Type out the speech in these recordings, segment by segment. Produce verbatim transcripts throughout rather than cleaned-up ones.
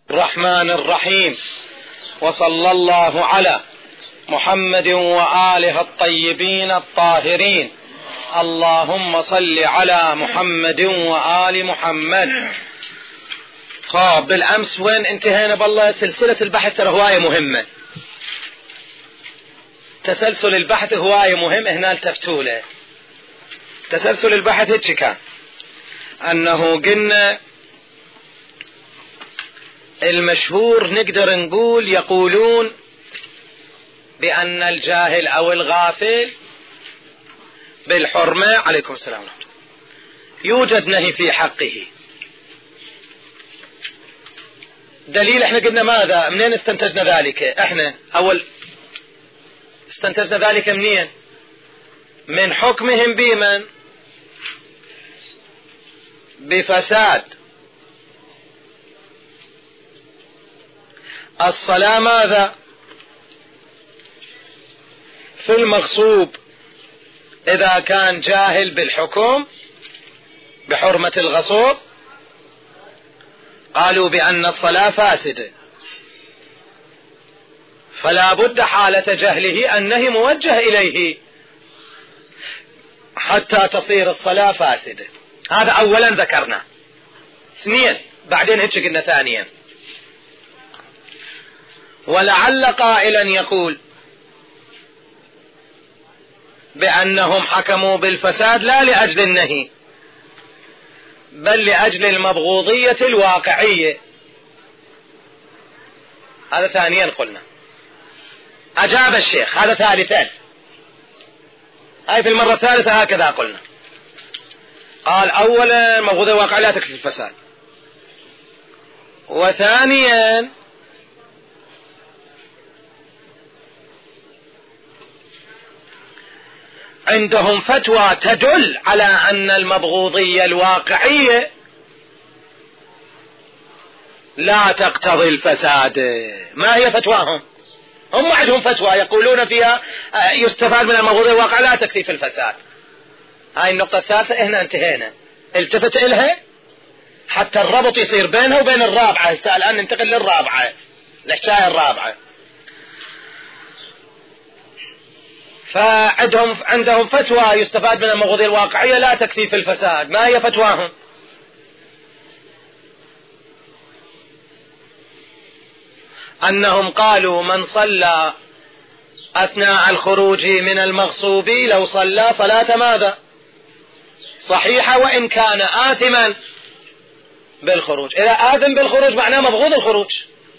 الرحمن الرحيم، وصلى الله على محمد وآله الطيبين الطاهرين. اللهم صل على محمد وآل محمد. خاب بالأمس وين انتهينا؟ بالله سلسلة البحث هواية مهمة، تسلسل البحث هواية مهم. هنا التفتوا له تسلسل البحث هيك كان أنه قلنا المشهور نقدر نقول يقولون بأن الجاهل أو الغافل بالحرمة عليكم السلام يوجد نهي في حقه. دليل احنا قلنا ماذا؟ منين استنتجنا ذلك؟ احنا اول استنتجنا ذلك منين؟ من حكمهم بمن؟ بفساد الصلاة. ماذا؟ في المغصوب إذا كان جاهل بالحكم بحرمة الغصوب قالوا بأن الصلاة فاسدة، فلا بد حالة جهله أنه موجه إليه حتى تصير الصلاة فاسدة. هذا أولا ذكرنا. اثنين بعدين هيك قلنا ثانيا، ولعل قائلا يقول بأنهم حكموا بالفساد لا لأجل النهي بل لأجل المبغوضية الواقعية. هذا ثانيا قلنا. أجاب الشيخ هذا ثالثا، هاي في المرة الثالثة هكذا قلنا. قال أولا مبغوضية الواقعية لا تكفي الفساد، وثانيا عندهم فتوى تدل على أن المبغوضية الواقعية لا تقتضي الفساد. ما هي فتواهم؟ هم عندهم فتوى يقولون فيها يستفاد من المبغوضية الواقعية لا تكفي في الفساد. هاي النقطة الثالثة احنا انتهينا. التفت إلها حتى الربط يصير بينها وبين الرابعة. الآن ننتقل للرابعة، الحكاية الرابعة. فعندهم عندهم فتوى يستفاد من المبغوضية الواقعية لا تكفي في الفساد. ما هي فتواهم؟ أنهم قالوا من صلى أثناء الخروج من المغصوب لو صلى صلاة ماذا؟ صحيحة وإن كان آثما بالخروج. إذا آثم بالخروج معناه مبغوض الخروج.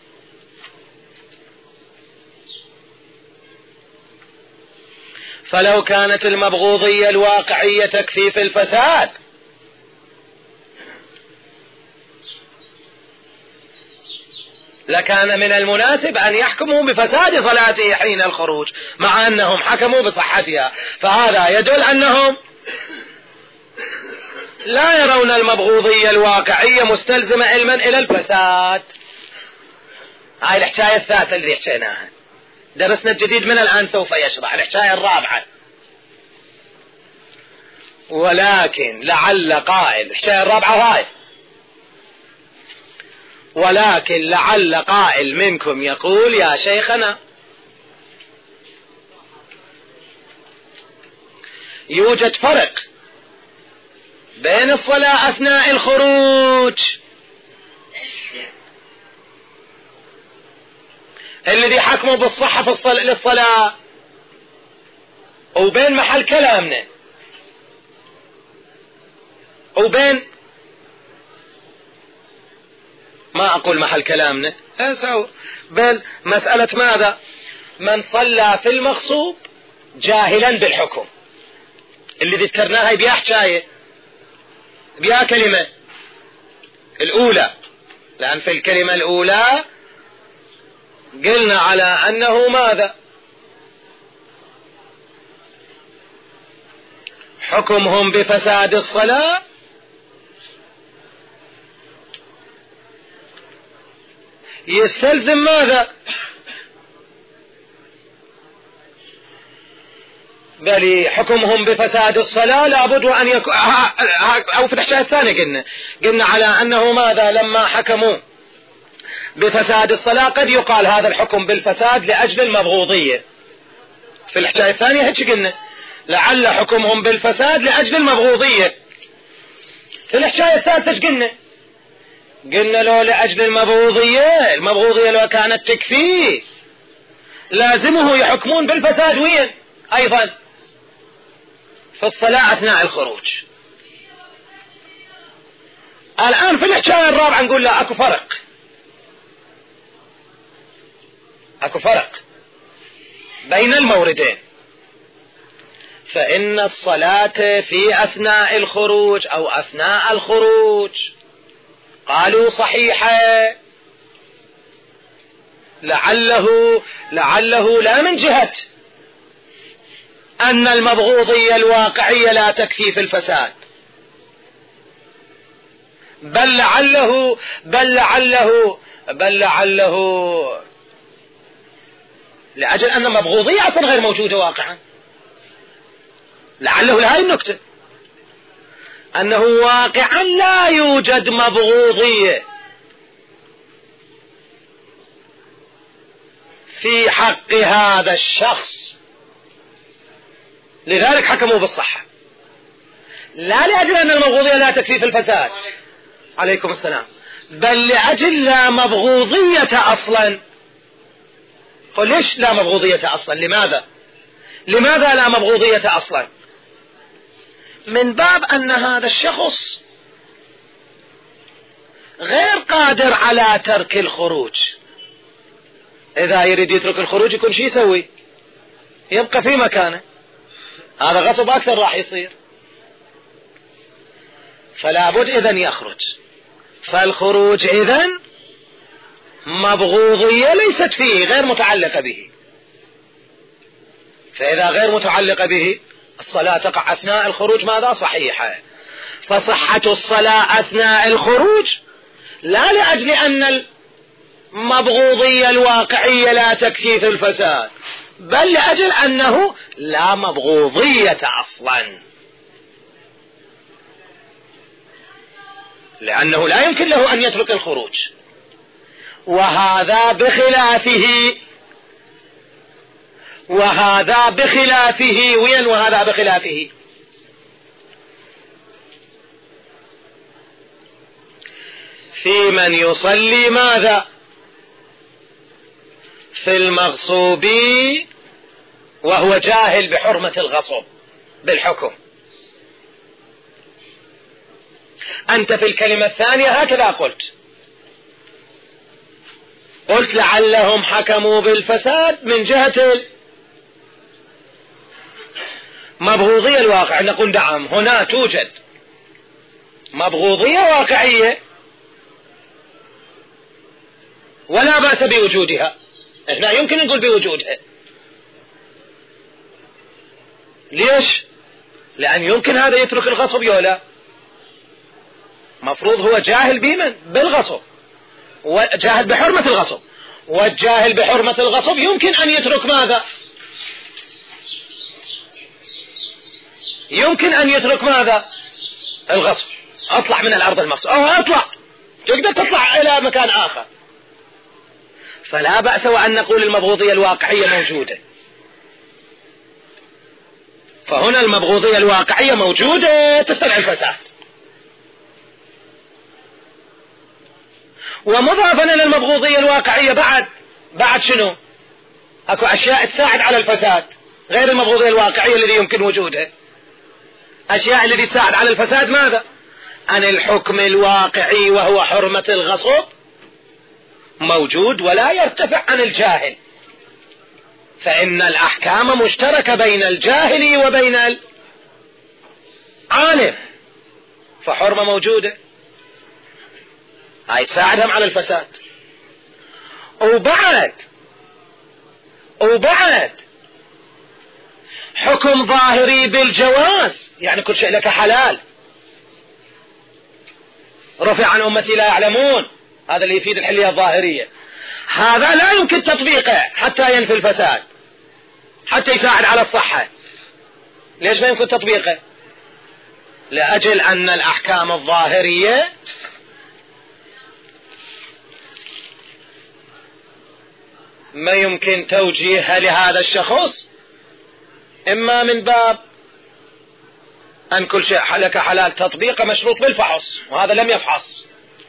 فلو كانت المبغوضية الواقعية تكفي في الفساد لكان من المناسب أن يحكموا بفساد صلاته حين الخروج مع أنهم حكموا بصحتها. فهذا يدل أنهم لا يرون المبغوضية الواقعية مستلزمة علما إلى الفساد. هاي الحكاية الثالثة اللي حكيناها. درسنا الجديد من الآن سوف يشرح الحكاية الرابعة. ولكن لعل قائل الحكاية الرابعة هاي، ولكن لعل قائل منكم يقول يا شيخنا يوجد فرق بين الصلاة أثناء الخروج الذي حكموا بالصحة في للصلاة وبين محل كلامنا وبين ما أقول محل كلامنا بين مسألة ماذا؟ من صلى في المغصوب جاهلا بالحكم اللي ذكرناها بيا حكاية بيا كلمة الأولى، لأن في الكلمة الأولى قلنا على أنه ماذا؟ حكمهم بفساد الصلاة يستلزم ماذا؟ بل حكمهم بفساد الصلاة لابد أن يكون، أو في الحكاية الثانية قلنا قلنا على أنه ماذا؟ لما حكموا بفساد الصلاة قد يقال هذا الحكم بالفساد لأجل المبغوضية. في الحكاية الثانية هيك قلنا لعل حكمهم بالفساد لأجل المبغوضية. في الحكاية الثالثة ايش قلنا؟ قلنا لو لأجل المبغوضية، المبغوضية لو كانت تكفيه لازمه يحكمون بالفساد وين أيضا في الصلاة أثناء الخروج. الآن في الحكاية الرابعة نقول لا، أكو فرق، أكو فرق بين الموردين. فإن الصلاة في أثناء الخروج أو أثناء الخروج قالوا صحيحة، لعله لعله لا من جهة أن المبغوضية الواقعية لا تكفي في الفساد، بل لعله بل لعله بل لعله لأجل أن المبغوضية أصلا غير موجودة واقعا. لعله لهذه النكتة أنه واقعا لا يوجد مبغوضية في حق هذا الشخص، لذلك حكموا بالصحة، لا لأجل أن المبغوضية لا تكفي في الفساد عليكم السلام، بل لأجل لا مبغوضية أصلا. فليش لا مبغوضية أصلا؟ لماذا لماذا لا مبغوضية أصلا؟ من باب أن هذا الشخص غير قادر على ترك الخروج. إذا يريد يترك الخروج يكون شي يسوي؟ يبقى في مكانه، هذا غصب أكثر راح يصير، فلا بد إذن يخرج. فالخروج إذن مبغوضية ليست فيه، غير متعلقة به. فإذا غير متعلقة به الصلاة تقع أثناء الخروج ماذا؟ صحيحة. فصحة الصلاة أثناء الخروج لا لأجل أن المبغوضية الواقعية لا تكفي في الفساد، بل لأجل أنه لا مبغوضية أصلا، لأنه لا يمكن له أن يترك الخروج. وهذا بخلافه وهذا بخلافه وين وهذا بخلافه في من يصلي ماذا؟ في المغصوب وهو جاهل بحرمة الغصب بالحكم. أنت في الكلمة الثانية هكذا قلت قلت لعلهم حكموا بالفساد من جهة المبغوضية الواقع. نقول نعم، هنا توجد مبغوضية واقعية ولا بأس بوجودها، احنا يمكن نقول بوجودها. ليش؟ لأن يمكن هذا يترك الغصب يولا، مفروض هو جاهل بمن؟ بالغصب، وجاهل بحرمة الغصب، والجاهل بحرمة الغصب يمكن أن يترك ماذا؟ يمكن أن يترك ماذا؟ الغصب. أطلع من الأرض المغصوب، أو أطلع، تقدر تطلع إلى مكان آخر. فلا بأس وأن نقول المبغوضية الواقعية موجودة. فهنا المبغوضية الواقعية موجودة تستدعي الفساد. ومضافا إلى المبغوضية الواقعية بعد بعد شنو؟ أكو أشياء تساعد على الفساد غير المبغوضية الواقعية الذي يمكن وجودها. أشياء التي تساعد على الفساد ماذا؟ أن الحكم الواقعي وهو حرمة الغصب موجود ولا يرتفع عن الجاهل، فإن الأحكام مشتركة بين الجاهل وبين العالم، فحرمة موجودة هاي تساعدهم على الفساد. وبعد وبعد حكم ظاهري بالجواز، يعني كل شيء لك حلال. رفع عن أمتي لا يعلمون، هذا اللي يفيد الحلية الظاهرية. هذا لا يمكن تطبيقه حتى ينفي الفساد، حتى يساعد على الصحة. ليش ما يمكن تطبيقه؟ لأجل أن الأحكام الظاهرية ما يمكن توجيهها لهذا الشخص، إما من باب أن كل شيء لك حلال تطبيق مشروط بالفحص، وهذا لم يفحص،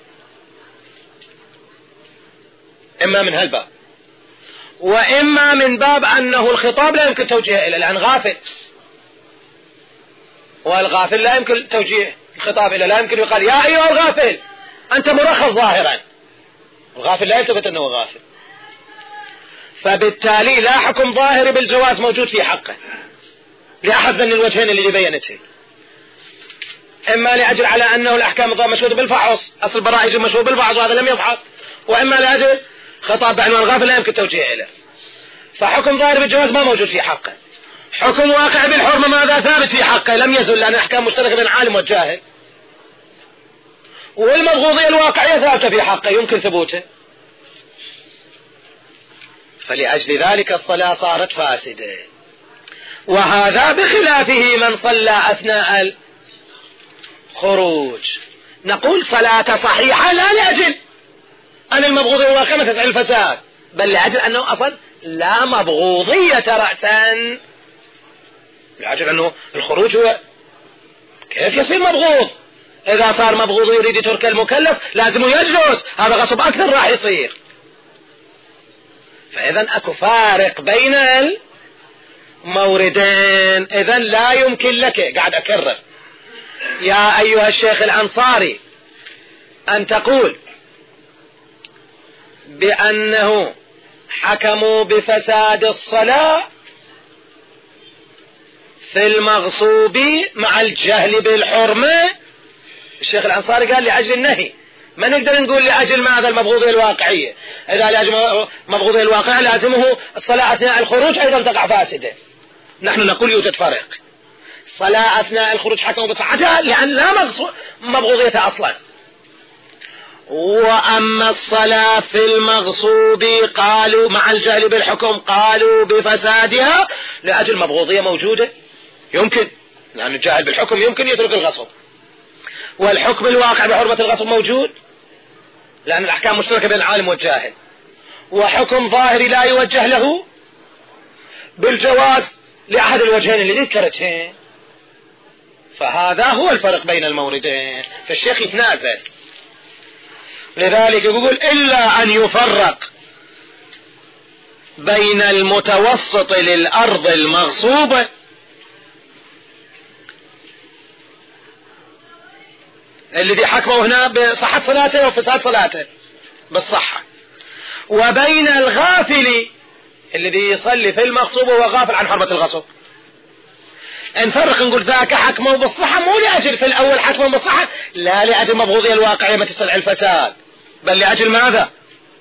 إما من هالباب، وإما من باب أنه الخطاب لا يمكن توجيهه إلى لأن غافل، والغافل لا يمكن توجيه الخطاب إلى، لا يمكن يقال يا أيها الغافل أنت مرخص ظاهرا، الغافل لا يلتفت أنه غافل، فبالتالي لا حكم ظاهري بالجواز موجود في حقه لأحد من الوجهين اللي بينته، إما لأجل على أنه الأحكام الظاهرة مشهودة بالفحص، أصل البراءة يجب مشهود بالفحص وهذا لم يفحص، وإما لأجل خطاب بعنوان الغافل لا يمكن توجيه إليه، فحكم ظاهري بالجواز ما موجود في حقه. حكم واقع بالحرمة ماذا؟ ثابت في حقه لم يزل، لأن أحكام مشتركة بين العالم والجاهل، والمبغوضية الواقعية ثابتة في حقه يمكن ثبوته، فلأجل ذلك الصلاة صارت فاسدة. وهذا بخلافه من صلى أثناء الخروج، نقول صلاة صحيحة لا لأجل أن المبغوضية الواقعية ما تسعى الفساد، بل لأجل أنه أصلا لا مبغوضية رأسا، لأجل أنه الخروج هو كيف يصير مبغوض؟ إذا صار مبغوض يريد ترك المكلف لازم يجلس، هذا غصب أكثر راح يصير. فإذا أكو فارق بين الموردين، إذا لا يمكن لك، قاعد أكرر يا أيها الشيخ الأنصاري أن تقول بأنه حكموا بفساد الصلاة في المغصوب مع الجهل بالحرمة. الشيخ الأنصاري قال لأجل النهي، ما نقدر نقول لأجل ماذا المبغوضية الواقعية، إذا لأجل المبغوضية الواقعية لازمه الصلاة أثناء الخروج أيضا تقع فاسدة. نحن نقول يوجد فرق، صلاة أثناء الخروج حكموا بصحتها لأن لا مبغوضية أصلا، وأما الصلاة في المغصوب قالوا مع الجهل بالحكم قالوا بفسادها لأجل مبغوضية موجودة يمكن، لأن الجاهل بالحكم يمكن يترك الغصب، والحكم الواقع بحرمة الغصب موجود لأن الأحكام مشتركة بين العالم والجاهل، وحكم ظاهري لا يوجه له بالجواز لأحد الوجهين اللي ذكرتين، فهذا هو الفرق بين الموردين، فالشيخ يتنازل. لذلك يقول إلا أن يفرق بين المتوسط للأرض المغصوبة الذي حكمه هنا بصحة صلاته وفساد صلاته بالصحة، وبين الغافل الذي يصلي في المغصوب وهو غافل عن حرمة الغصب. نفرق نقول ذاك حكمه بالصحة مو لأجل في الأول حكمه بالصحة لا لأجل مبغوضية الواقعية ما تستدعي الفساد، بل لأجل ماذا؟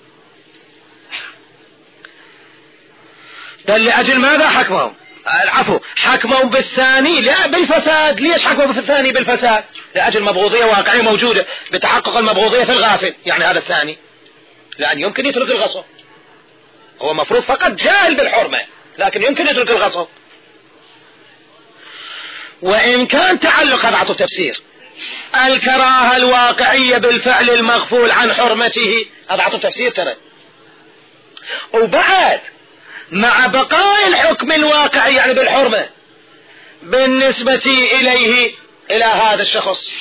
بل لأجل ماذا حكمهم؟ العفو، حكمهم بالثاني لا بالفساد. ليش حكموا بالثاني بالفساد؟ لأجل مبغوضية واقعية موجودة بتحقق المبغوضية في الغافل، يعني هذا الثاني لأن يمكن يترك الغصب، هو مفروض فقط جاهل بالحرمة لكن يمكن يترك الغصب. وإن كان تعلق هذا عطوا تفسير الكراهة الواقعية بالفعل المغفول عن حرمته، هذا عطوا تفسير ترى، وبعد مع بقاء الحكم الواقعي يعني بالحرمة بالنسبة إليه إلى هذا الشخص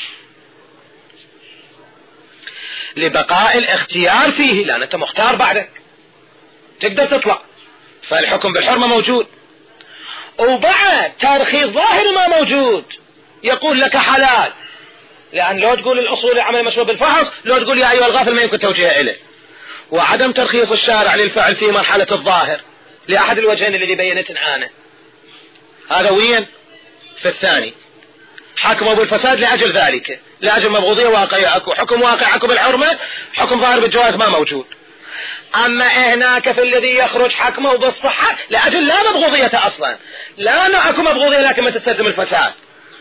لبقاء الاختيار فيه، لأن أنت مختار بعدك تقدر تطلع، فالحكم بالحرمة موجود، وبعد ترخيص ظاهر ما موجود يقول لك حلال، لأن لو تقول الأصول عمل مشروع بالفحص لو تقول يا أيها الغافل ما يمكن توجيه إليه، وعدم ترخيص الشارع للفعل في مرحلة الظاهر لأحد الوجهين الذي بينت أنا، هذا وين في الثاني حكموا بالفساد لأجل ذلك، لأجل مبغوضية واقعية أكو، حكم واقع أكو بالحرمة، حكم ظاهر بالجواز ما موجود. أما هناك في الذي يخرج حكمه بالصحة لأجل لا مبغوضية أصلا، لا أكو مبغوضية لكن ما تستلزم الفساد،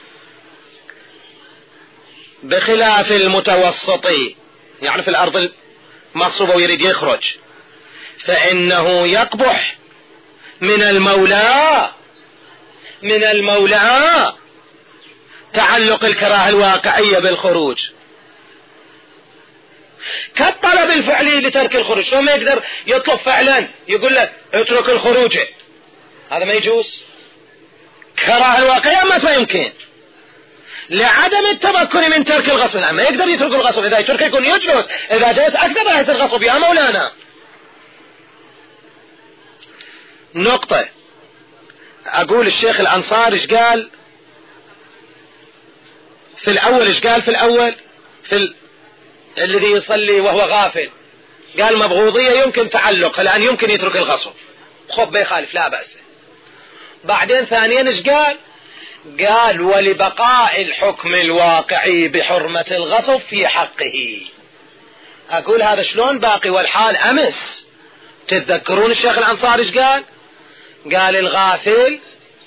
بخلاف المتوسطي يعني في الأرض المغصوبة ويريد يخرج فإنه يقبح من المولى من المولى تعلق الكراهة الواقعية بالخروج، كالطلب الفعلي لترك الخروج. شو ما يقدر يطلب فعلا يقول له اترك الخروج، هذا ما يجوز. كراهة الواقعية ما يمكن لعدم التمكن من ترك الغصب. لا ما يقدر يترك الغصب، إذا يترك يكون يجلس، إذا جلس أكثر راح يصير غصب يا مولانا. نقطة أقول الشيخ الأنصار إيش قال في الأول، إيش قال في الأول في ال... الذي يصلي وهو غافل، قال مبغوضية يمكن تعلق لأن يمكن يترك الغصب، خب بيخالف لا بأس. بعدين ثانيا إيش قال؟ قال ولبقاء الحكم الواقعي بحرمة الغصب في حقه. أقول هذا شلون باقي والحال أمس؟ تتذكرون الشيخ الأنصاري إيش قال؟ قال الغافل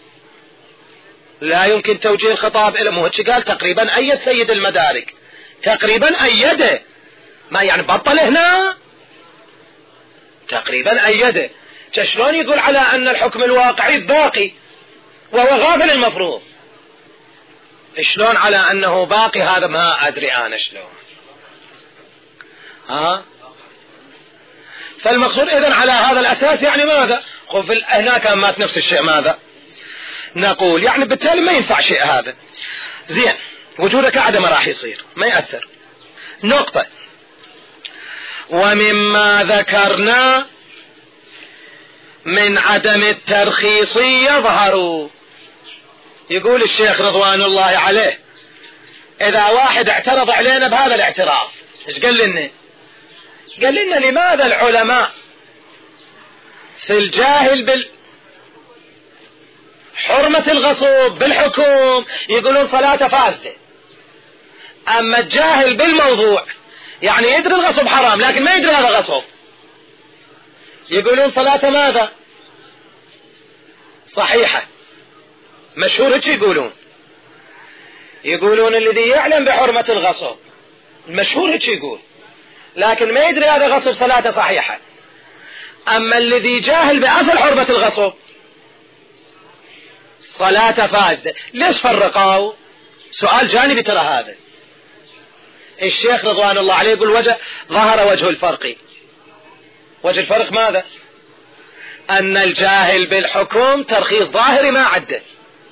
لا يمكن توجيه الخطاب إلى مهتش، قال تقريبا أيد سيد المدارك، تقريبا أيده، ما يعني بطل هنا، تقريبا أيده. شلون يقول على أن الحكم الواقعي باقي وهو غافل المفروض؟ شلون على أنه باقي؟ هذا ما أدري أنا شلون. ها فالمقصود إذن على هذا الأساس يعني ماذا؟ خذ هناك مات نفس الشيء، ماذا نقول؟ يعني بالتالي ما ينفع شيء هذا. زين وجودك عدم راح يصير ما يأثر. نقطة ومما ذكرنا من عدم الترخيص يظهر، يقول الشيخ رضوان الله عليه إذا واحد اعترض علينا بهذا الاعتراف إيش قال لنا؟ قال لنا لماذا العلماء في الجاهل بال حرمة الغصب بالحكم يقولون صلاة فاسدة، أما الجاهل بالموضوع يعني يدري الغصب حرام لكن ما يدري هذا غصب يقولون صلاة ماذا؟ صحيحة. مشهور هيك يقولون، يقولون الذي يعلم بحرمة الغصب المشهور هيك يقول لكن ما يدري هذا غصب صلاته صحيحة، أما الذي جاهل بأصل حرمة الغصب صلاة فاسدة. ليش فرقوا؟ سؤال جانبي ترى هذا. الشيخ رضوان الله عليه يقول وجه ظهر وجه الفرق. وجه الفرق ماذا؟ أن الجاهل بالحكم ترخيص ظاهري ما عده.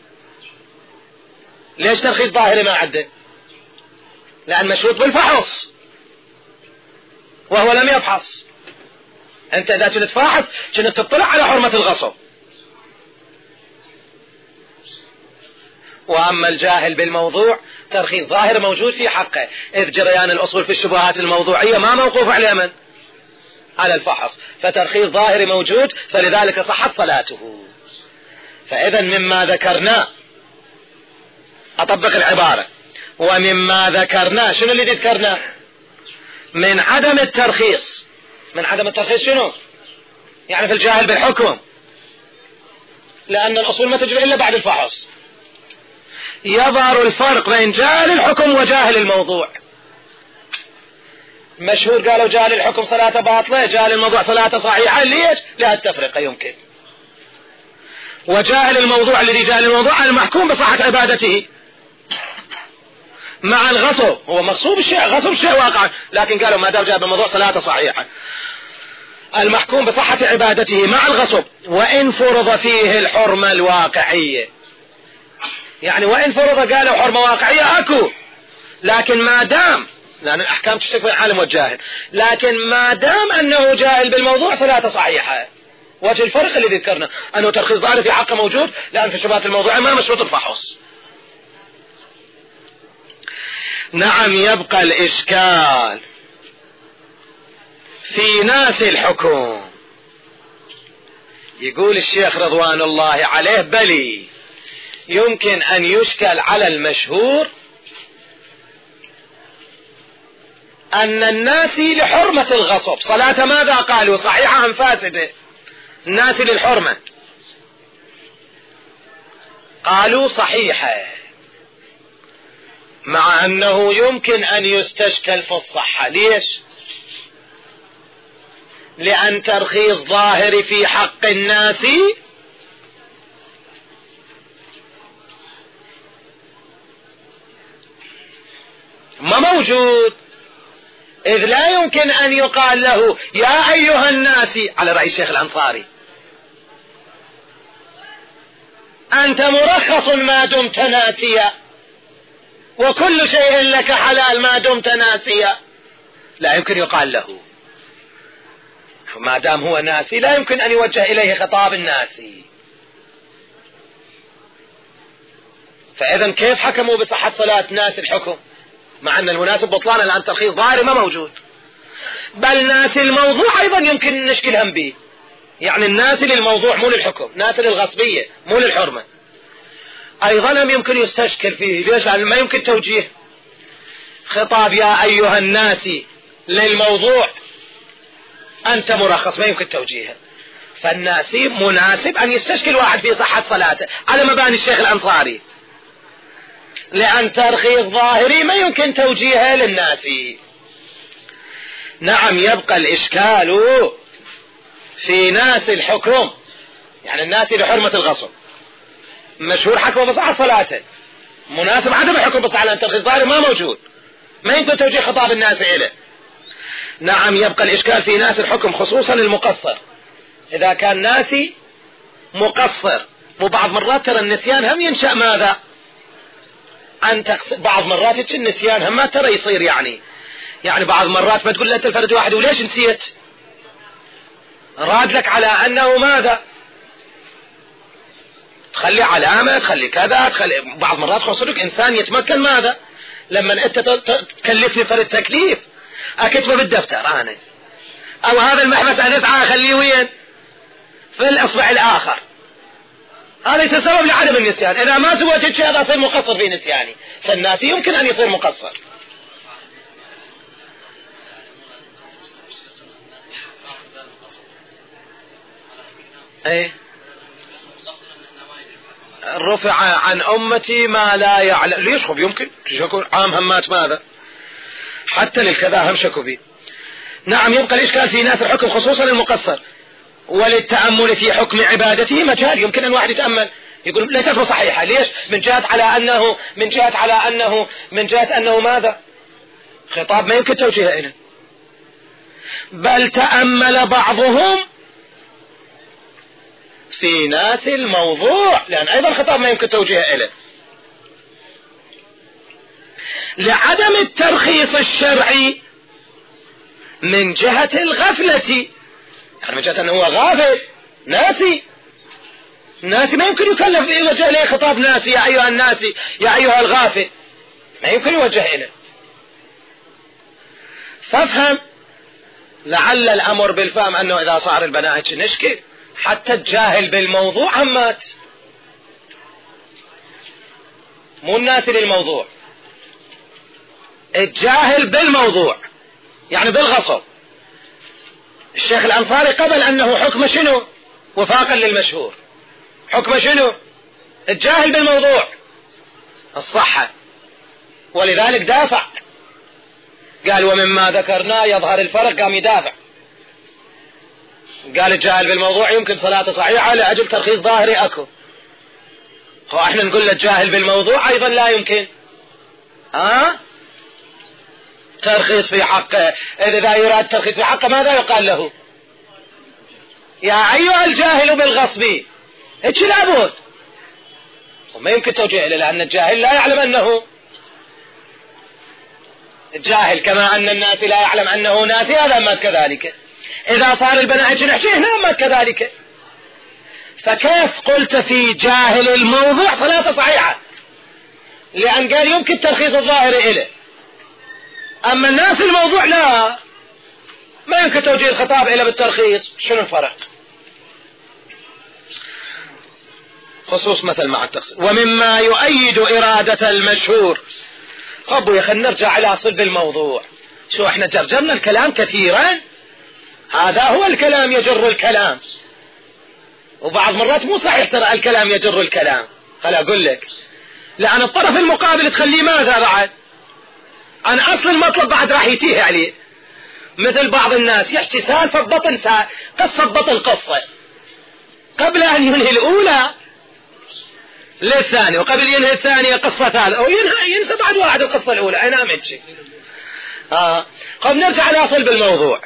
ليش ترخيص ظاهري ما عده؟ لأن مشروط بالفحص وهو لم يفحص. أنت إذا كنت فاحص كنت تطلع على حرمة الغصب. وأما الجاهل بالموضوع ترخيص ظاهر موجود في حقه، إذ جريان الأصول في الشبهات الموضوعية ما موقوف على من؟ على الفحص، فترخيص ظاهر موجود فلذلك صحت صلاته. فإذا مما ذكرنا أطبق العبارة ومما ذكرنا شنو اللي ذكرنا؟ من عدم الترخيص. من عدم الترخيص شنو؟ يعني في الجاهل بالحكم، لأن الأصول ما تجري إلا بعد الفحص. يظهر الفرق بين جاهل الحكم وجاهل الموضوع. مشهور قالوا جاهل الحكم صلاته باطلة، جاهل الموضوع صلاته صحيحة. ليش؟ لها التفرقة يمكن. وجاهل الموضوع الذي جاهل الموضوع المحكوم بصحة عبادته مع الغصب، هو مغصوب الشيء، غصب الشيء واقعا، لكن قالوا ما دام جاهل الموضوع صلاته صحيحة. المحكوم بصحة عبادته مع الغصب وإن فرض فيه الحرمة الواقعية. يعني وإن فرض قالوا حرمة واقعية أكو، لكن ما دام، لأن الأحكام تشترك بين العالم والجاهل، لكن ما دام أنه جاهل بالموضوع صلاته صحيحة. وجه الفرق اللي ذكرنا أنه ترخيص ظاهري في حقه موجود، لأن في شبهات الموضوع ما مشروط الفحص. نعم يبقى الإشكال في ناس الحكم. يقول الشيخ رضوان الله عليه بلي يمكن أن يشكل على المشهور أن الناس لحرمة الغصب صلاة ماذا قالوا؟ صحيحة أم فاسدة؟ الناس للحرمة قالوا صحيحة، مع أنه يمكن أن يستشكل في الصحة. ليش؟ لأن ترخيص ظاهر في حق الناس ما موجود، إذ لا يمكن أن يقال له يا أيها الناس على رأي الشيخ الأنصاري أنت مرخص ما دمت ناسيا، وكل شيء لك حلال ما دمت ناسيا. لا يمكن يقال له، ما دام هو ناسي لا يمكن أن يوجه إليه خطاب الناسي. فإذا كيف حكموا بصحة صلاة ناسي الحكم مع أن المناسب بطلان الآن ترخيص ظاهري ما موجود؟ بل ناسي الموضوع أيضا يمكن نشكل هم به، يعني الناسي للموضوع مو للحكم، ناسي للغصبية مو للحرمة، أيضا هم يمكن يستشكل فيه. ليش؟ لأن ما يمكن توجيه خطاب يا أيها الناس للموضوع أنت مرخص، ما يمكن توجيهه. فالناسي مناسب أن يستشكل واحد في صحة صلاته على مباني الشيخ الأنصاري، لأن ترخيص ظاهري ما يمكن توجيهه للناسي. نعم، يبقى الإشكال في ناس الحكم، يعني الناسي لحرمة الغصب مشهور حكمه بصحة صلاته، مناسب عدم الحكم بصحة لأن ترخيص ظاهري ما موجود، ما يمكن توجيه خطاب الناس إليه. نعم، يبقى الإشكال في ناس الحكم خصوصا المقصر. إذا كان ناسي مقصر، وبعض مرات ترى النسيان هم ينشأ ماذا؟ أن تقص... بعض مرات النسيان هم ما ترى يصير، يعني يعني بعض مرات ما تقول له أنت الفرد واحد وليش نسيت؟ راد لك على أنه ماذا؟ تخلي علامة، تخلي كذا، تخلي بعض مرات خصوصك إنسان يتمكن ماذا؟ لما أنت تكلفني فرد تكليف أكتبه بالدفتر أنا، أو هذا المحبس أن أسعى أخليه وين؟ في الأصبع الآخر. هذا يتسبب لعدم النسيان. إذا ما سويت شيء هذا يصير مقصر في نسياني. فالناس يمكن أن يصير مقصر. ايه، رفع عن أمتي ما لا يعلم. ليش خب يمكن يكون عام همات ماذا؟ حتى للكذا هم شكوا فيه. نعم، يبقى الإشكال في ناس الحكم خصوصا المقصر، وللتأمل في حكم عبادته مجال. يمكن أن واحد يتأمل يقول ليست صحيحة. ليش؟ من جهة على أنه من جهة على أنه من جهة أنه ماذا؟ خطاب ما يمكن توجيهه إليه. بل تأمل بعضهم في ناس الموضوع، لأن أيضا خطاب ما يمكن توجيهه إليه لعدم الترخيص الشرعي من جهة الغفلة، يعني من جهة أنه هو غافل ناسي. ناسي ما يمكن يكلف يوجه إليه خطاب ناسي يا أيها الناس يا أيها الغافل، ما يمكن يوجه إليه. فافهم، لعل الأمر بالفهم أنه إذا صار البنائج نشكل حتى الجاهل بالموضوع همات، مو الناسي للموضوع، الجاهل بالموضوع يعني بالغصب. الشيخ الأنصاري قبل أنه حكم شنو؟ وفاقا للمشهور. حكم شنو؟ الجاهل بالموضوع الصحة، ولذلك دافع، قال ومما ذكرنا يظهر الفرق، قام يدافع، قال الجاهل بالموضوع يمكن صلاته صحيحة لأجل ترخيص ظاهري أكو. هو احنا نقول له الجاهل بالموضوع أيضا لا يمكن ها ترخيص في حقه. إذا يراد ترخيص في حقه ماذا يقال له؟ يا أيها الجاهل بالغصب. هيك لابد، وما يمكن توجيه له، لأن الجاهل لا يعلم أنه الجاهل، كما أن الناس لا يعلم أنه ناسي، هذا مات كذلك. إذا صار البنائج نحكي هنا مات كذلك. فكيف قلت في جاهل الموضوع صلاته صحيحة؟ لأن قال يمكن ترخيص الظاهر إليه، أما الناس الموضوع لا، ما يمكن توجيه الخطاب إلى بالترخيص. شنو الفرق؟ خصوص مثل مع التقصير. ومما يؤيد إرادة المشهور. أبو يا خلينا نرجع إلى صلب الموضوع. شو احنا جرجرنا الكلام كثيرا، هذا هو الكلام يجر الكلام، وبعض مرات مو صحيح ترى الكلام يجر الكلام. خل أقول لك، لأن الطرف المقابل تخليه ماذا بعد؟ عن أصل المطلب بعد راح يتيه عليه. مثل بعض الناس يحكي سالفة بطن سال قصة بطن قصة، قبل أن ينهي الأولى للثانية، وقبل ينهي الثانية قصة ثالثة، أو ينهي ينسى بعد واحد القصة الأولى. أنا أمشي آه. طب نرجع إلى صلب الموضوع.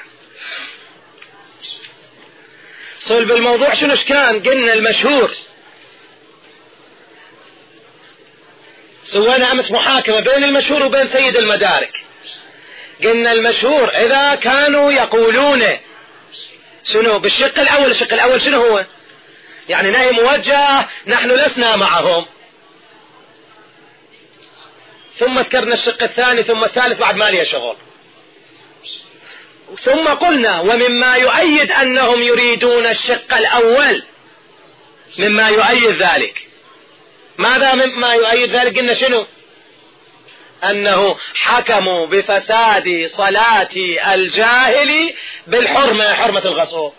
صلب الموضوع شنو كان؟ قلنا المشهور، سوينا أمس محاكمة بين المشهور وبين سيد المدارك. قلنا المشهور إذا كانوا يقولون شنو بالشق الأول، الشق الأول شنو هو؟ يعني نهي موجه، نحن لسنا معهم. ثم ذكرنا الشق الثاني ثم الثالث بعد ما لي شغل. ثم قلنا ومما يؤيد أنهم يريدون الشق الأول، مما يؤيد ذلك، ماذا مما يؤيد ذلك؟ قلنا شنو؟ أنه حكموا بفساد صلاة الجاهل بالحرمة، حرمة الغصب.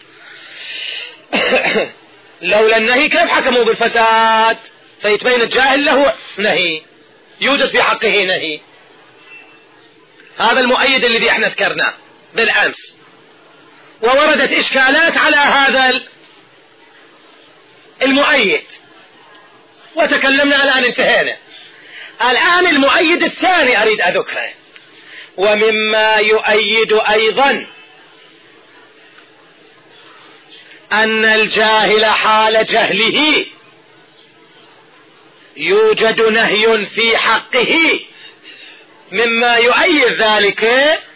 لولا النهي كيف حكموا بالفساد؟ فيتبين الجاهل له نهي، يوجد في حقه نهي. هذا المؤيد الذي احنا ذكرناه بالأمس، ووردت إشكالات على هذا المؤيد وتكلمنا. الآن انتهينا. الآن المؤيد الثاني أريد أذكره. ومما يؤيد أيضا أن الجاهل حال جهله يوجد نهي في حقه. مما يؤيد ذلك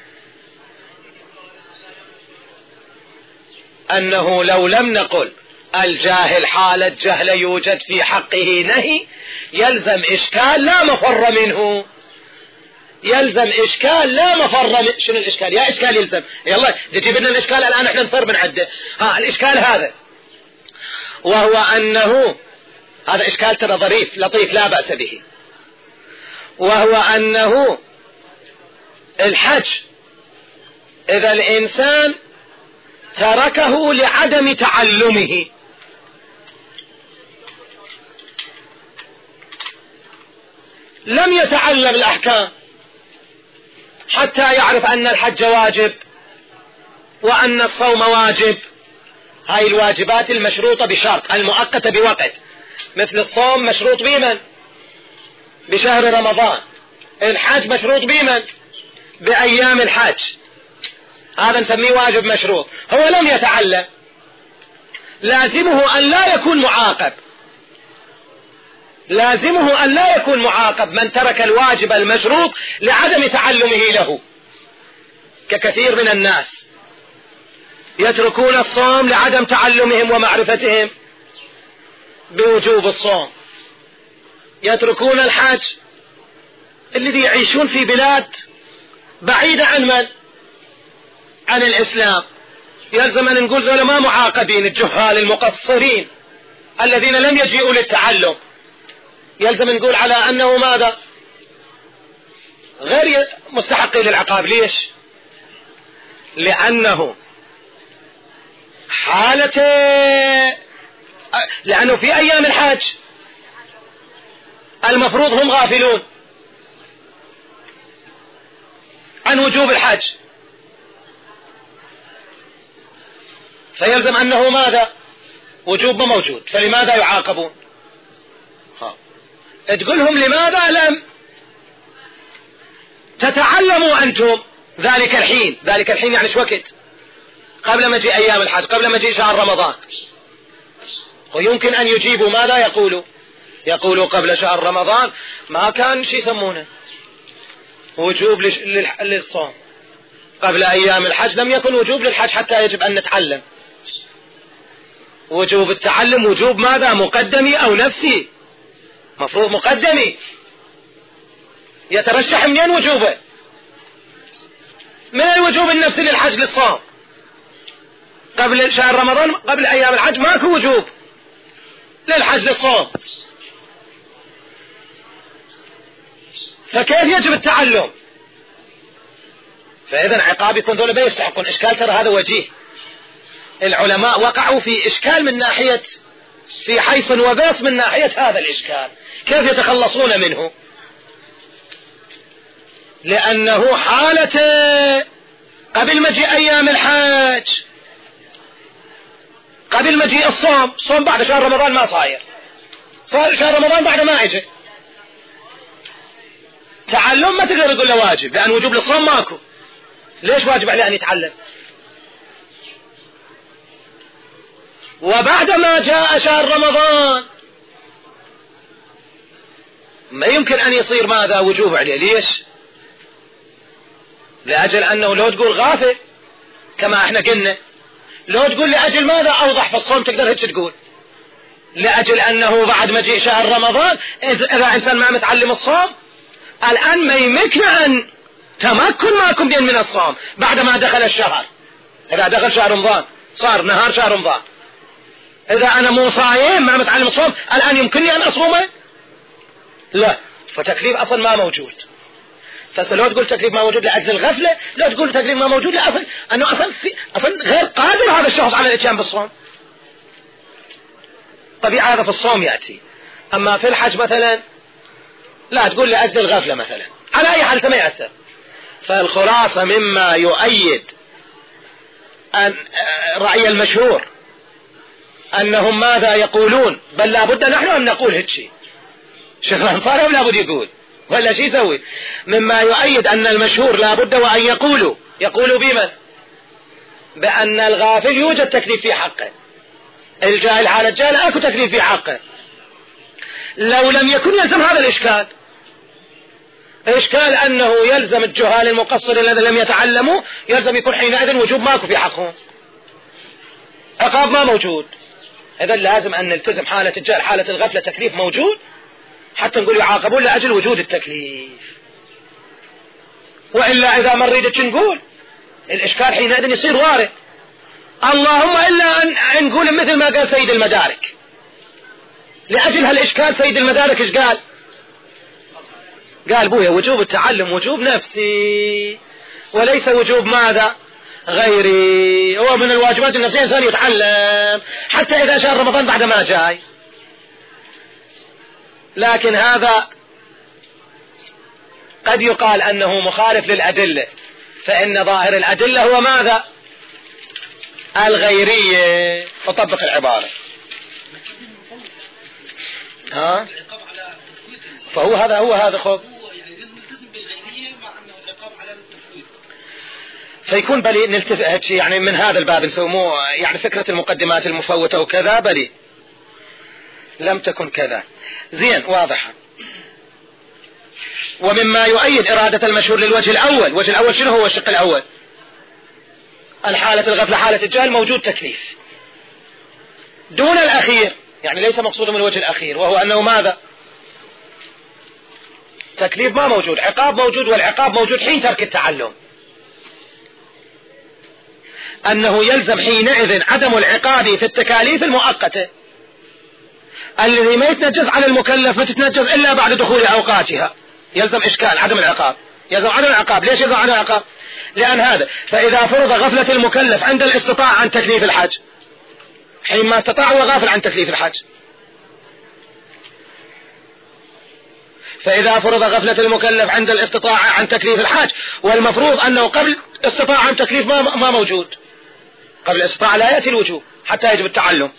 أنه لو لم نقل الجاهل حال الجهل يوجد في حقه نهي، يلزم إشكال لا مفر منه. يلزم إشكال لا مفر منه. شنو الإشكال؟ يا إشكال يلزم. يلا جيب لنا الإشكال الآن احنا نفر من عده. ها الإشكال هذا، وهو أنه هذا إشكال ترى ظريف لطيف لا بأس به، وهو أنه الحج إذا الإنسان تركه لعدم تعلمه، لم يتعلم الأحكام حتى يعرف أن الحج واجب وأن الصوم واجب، هاي الواجبات المشروطة بشرط، المؤقتة بوقت، مثل الصوم مشروط بمن؟ بشهر رمضان. الحج مشروط بمن؟ بأيام الحج، هذا نسميه واجب مشروط. هو لم يتعلم، لازمه أن لا يكون معاقب، لازمه أن لا يكون معاقب من ترك الواجب المشروط لعدم تعلمه له، ككثير من الناس يتركون الصوم لعدم تعلمهم ومعرفتهم بوجوب الصوم، يتركون الحج. الذي يعيشون في بلاد بعيدة عن من؟ عن الإسلام، يلزم أن نقول ذولا ما معاقبين، الجهال المقصرين الذين لم يجيئوا للتعلم، يلزم نقول على أنه ماذا؟ غير مستحقين للعقاب. ليش؟ لأنه حالة، لأنه في أيام الحج المفروض هم غافلون عن وجوب الحج، فيلزم أنه ماذا؟ وجوب ما موجود، فلماذا يعاقبون؟ ها. تقولهم لماذا لم تتعلموا أنتم ذلك الحين؟ ذلك الحين يعني شو وقت؟ قبل مجيء أيام الحج، قبل مجيء شهر رمضان. ويمكن أن يجيبوا ماذا يقولوا؟ يقولوا قبل شهر رمضان ما كان شي يسمونه وجوب للصوم، قبل أيام الحج لم يكن وجوب للحج حتى يجب أن نتعلم. وجوب التعلم وجوب ماذا؟ مقدمي أو نفسي؟ مفروض مقدمي. يترشح منين وجوبه؟ من الوجوب النفسي للحج للصوم. قبل شهر رمضان قبل أيام الحج ماكو وجوب للحج للصوم، فكيف يجب التعلم؟ فإذا عقاب يكون ذولا بيستحقون إشكال. ترى هذا وجيه، العلماء وقعوا في إشكال من ناحية، في حيث وباس من ناحية هذا الإشكال، كيف يتخلصون منه؟ لأنه حالة قبل مجيء أيام الحج، قبل مجيء الصوم، الصوم بعد شهر رمضان ما صاير، صار شهر رمضان بعد ما اجى، تعلم ما تقدر تقول له واجب، لأن وجوب الصوم ماكو. ليش واجب عليه أن يتعلم؟ وبعدما جاء شهر رمضان ما يمكن أن يصير ماذا وجوب عليه. ليش؟ لأجل أنه لو تقول غافل كما احنا قلنا، لو تقول لأجل ماذا أوضح في الصوم تقدر هيك تقول، لأجل أنه بعد مجيء شهر رمضان إذا إنسان ما متعلم الصوم الآن ما يمكن أن تمكن ماكم من الصوم بعدما دخل الشهر. إذا دخل شهر رمضان صار نهار شهر رمضان، إذا أنا مو صايم ما متعلم الصوم الآن يمكنني أن أصومه؟ لا، فتكليف أصلا ما موجود. فلو تقول تكليف ما موجود لأجل الغفلة، لا تقول تكليف ما موجود لأصل أنه أصلا, في أصلا غير قادر هذا الشخص على الاتيان بالصوم. طبيعة هذا في الصوم يأتي، أما في الحج مثلا لا تقول لأجل الغفلة مثلا، على أي حال ما يأثر. فالخلاصة مما يؤيد أن رأي المشهور أنهم ماذا يقولون، بل لابد نحن أن نقول هالشيء. شيخ الأنصاري لابد يقول ولا شيء يسوي. مما يؤيد أن المشهور لابد وأن يقولوا يقولوا بمن؟ بأن الغافل يوجد تكليف في حقه، الجاهل حال الجاهل أكو تكليف في حقه. لو لم يكن يلزم هذا الإشكال، إشكال أنه يلزم الجهال المقصر الذين لم يتعلموا يلزم يكون حينئذ وجوب ماكو في حقهم، عقاب ما موجود. إذا لازم أن نلتزم حالة الجهل حالة الغفلة تكليف موجود حتى نقول يعاقبون لأجل وجود التكليف. وإلا إذا ما نريد نقول الإشكال حينئذ يصير وارد. اللهم إلا أن نقول مثل ما قال سيد المدارك، لأجل هالإشكال سيد المدارك إيش قال؟ قال بويا وجوب التعلم وجوب نفسي وليس وجوب ماذا؟ غيري. هو من الواجبات النفسية إنسان يتعلم حتى إذا شهر رمضان بعد ما جاي. لكن هذا قد يقال أنه مخالف للأدلة، فإن ظاهر الأدلة هو ماذا؟ الغيرية. أطبق العبارة ها؟ فهو هذا هو هذا خب فيكون بلي نلتفت يعني من هذا الباب نسموه يعني فكرة المقدمات المفوتة وكذا، بلي لم تكن كذا. زين واضحة. ومما يؤيد إرادة المشهور للوجه الأول، الوجه الأول شنو هو الشق الأول؟ الحالة الغفلة حالة الجهل موجود تكليف دون الأخير، يعني ليس مقصود من الوجه الأخير وهو أنه ماذا؟ تكليف ما موجود، عقاب موجود، والعقاب موجود حين ترك التعلم. أنه يلزم حينئذ عدم العقاب في التكاليف المؤقتة الذي ما يتنجز على المكلف ما تتنجز إلا بعد دخول أوقاتها، يلزم إشكال عدم العقاب، يلزم عدم العقاب. ليش يلزم عدم العقاب؟ لأن هذا فإذا فرض غفلة المكلف عند الاستطاعة عن تكليف الحج، حين ما استطاع هو غافل عن تكليف الحج، فإذا فرض غفلة المكلف عند الاستطاعة عن تكليف الحج، والمفروض أنه قبل استطاعة عن تكليف ما, ما موجود، قبل الاستطاعة لا يأتي الوجوب حتى يجب التعلم،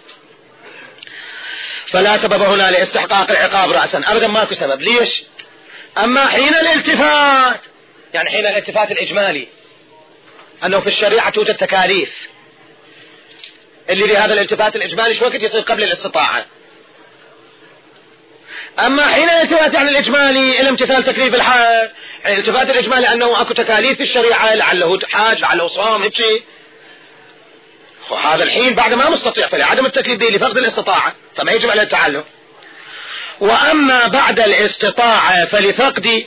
فلا سبب هنا لاستحقاق العقاب رأسا أبدا، ماكو سبب. ليش؟ أما حين الالتفات، يعني حين الالتفات الإجمالي أنه في الشريعة توجد تكاليف، اللي لهذا الالتفات الإجمالي شو وقت يصير؟ قبل الاستطاعة. أما حين الالتفات يعني الإجمالي الامتثال تكليف الحاج، يعني الالتفات الإجمالي أنه أكو تكاليف في الشريعة، لعله حاج لعله صوم هيك، وهذا الحين بعد ما مستطيع فلعدم التكليف به لفقد الاستطاعة فما يجب على التعلم. وأما بعد الاستطاعة فلفقد،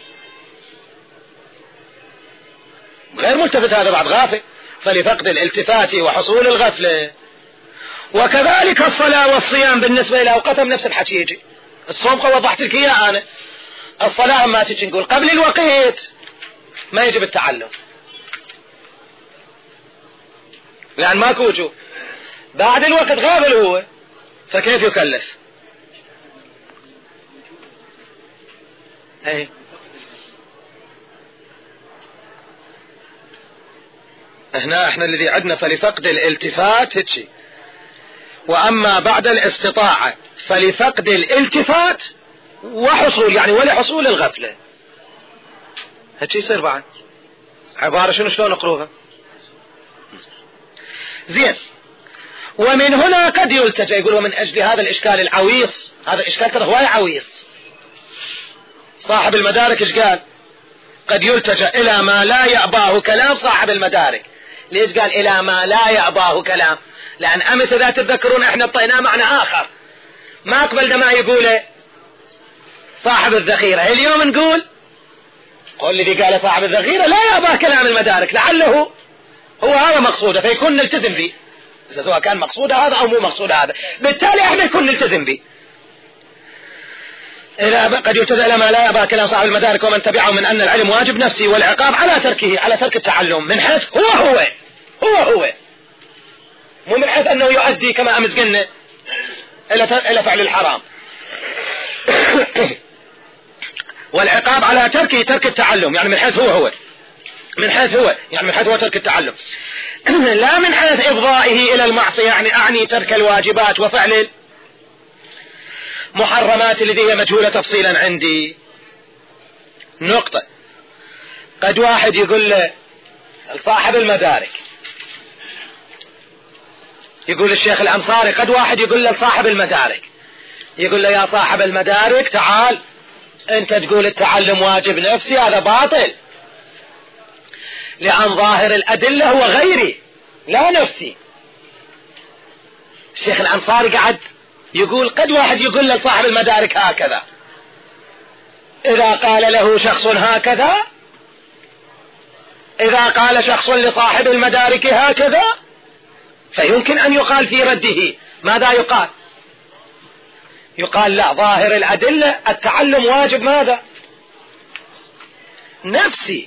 غير ملتفت هذا بعد غافل، فلفقد الالتفات وحصول الغفلة. وكذلك الصلاة والصيام بالنسبة إلى أوقاتهم نفس الحكي يجي. الصوم قد وضحت لك إياه أنا، الصلاة ما تجي نقول قبل الوقت ما يجب التعلم لأن ماكو وجوب، بعد الوقت غافل هو فكيف يكلف؟ ايه هنا احنا الذي عندنا فلفقد الالتفات هيك، واما بعد الاستطاعة فلفقد الالتفات وحصول يعني ولحصول الغفلة. هيك يصير بعد عبارة شنو شلون نقروها؟ زين. ومن هنا قد يلتجأ، يقول ومن أجل هذا الإشكال العويص، هذا الإشكال ترى هواية عويص، صاحب المدارك إيش قال؟ قد يلتجأ إلى ما لا يأباه كلام صاحب المدارك. ليش قال إلى ما لا يأباه كلام؟ لأن أمس إذا تتذكرون إحنا اعطيناه معنى آخر ما قبل ما يقوله صاحب الذخيرة. اليوم نقول قول الذي قال صاحب الذخيرة لا يأباه كلام المدارك، لعله هو هذا مقصوده فيكون نلتزم به، إذا سواء كان مقصود هذا أو مو مقصود هذا، بالتالي احنا يكون نلتزم به. إذا قد يلتزم إلى ما لا يأبى كلام صاحب المدارك ومن تبعه من أن العلم واجب نفسي والعقاب على تركه، على ترك التعلم، من حيث هو هو هو هو مو من حيث أنه يؤدي كما أمس قلنا إلى فعل الحرام. والعقاب على تركه ترك التعلم، يعني من حيث هو هو من حيث هو يعني من حيث هو ترك التعلم، لا من حيث إفضائه إلى المعصية، يعني أعني ترك الواجبات وفعل محرمات الذي هي مجهولة تفصيلا عندي. نقطة. قد واحد يقول له صاحب المدارك، يقول الشيخ الأنصاري، قد واحد يقول له صاحب المدارك، يقول له يا صاحب المدارك تعال أنت تقول التعلم واجب نفسي، هذا باطل، لأن ظاهر الأدلة هو غيري لا نفسي. الشيخ الأنصاري قعد يقول قد واحد يقول لصاحب المدارك هكذا، إذا قال له شخص هكذا، إذا قال شخص لصاحب المدارك هكذا فيمكن أن يقال في رده ماذا يقال؟ يقال لا، ظاهر الأدلة التعلم واجب ماذا؟ نفسي،